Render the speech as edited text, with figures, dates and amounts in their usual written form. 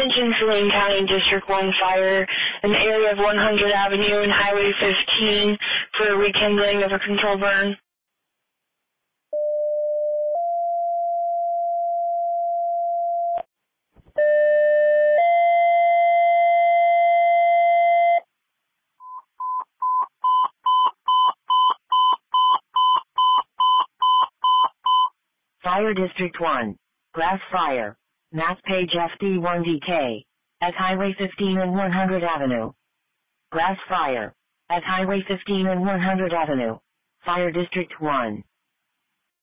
Attention Saline County District 1 Fire, an area of 100 Avenue and Highway 15 for rekindling of a control burn. Fire District 1. Grass Fire. Mass Page FD1DK. At Highway 15 and 100 Avenue. Grass Fire. At Highway 15 and 100 Avenue. Fire District 1.